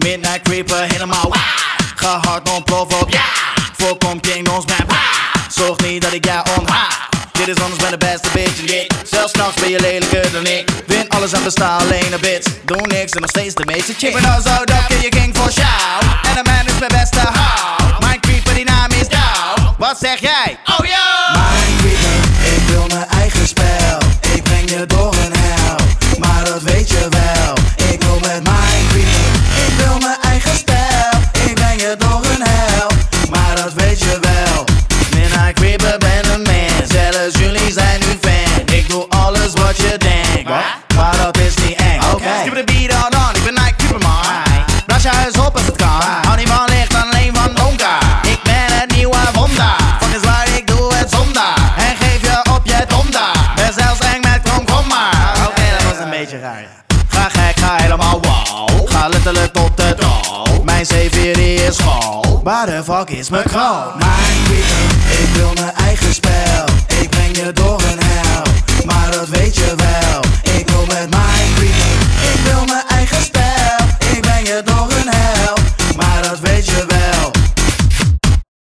Midnight Creeper, helemaal wow. Ga hard ontploffen op ja. Voorkom king ons met wow. Zorg niet dat ik jou onthaal. Dit is anders ben de beste bitch in dit. Zelfs s'nachts ben je lelijker dan ik. Win alles en besta alleen een bitch. Doe niks en nog steeds de meeste chick. Ik ben al zo dap, je king voor show. En de man is mijn beste hou. Mijn creeper die naam is Douw. Wat zeg jij? Oh yo! Mijn creeper, ik wil mijn eigen spel. Ik breng je door een hel, maar dat weet je wel. Ik wil met mijn creeper, ik wil mijn eigen spel. Ik breng je door een hel, maar dat weet je wel. Midnight Creeper ben een man. Zelfs jullie zijn nu fan. Ik doe alles wat je denkt. Maar dat is niet eng. Skip de beat on, ik ben Night Creeper man. Blaas je huis op als het kan. Hou niet van licht, alleen van donker. Ik ben het nieuwe wonder. Fuck is waar, ik doe het zonder. En geef je op je donder. Ben zelfs eng met kom maar. Oké, dat was een beetje raar. Ga gek, ga helemaal wow. Ga letterlijk tot de droom. Mijn C4 is school. Waar de fuck is mijn kroon? Mijn creeper, ik wil mijn eigen spel.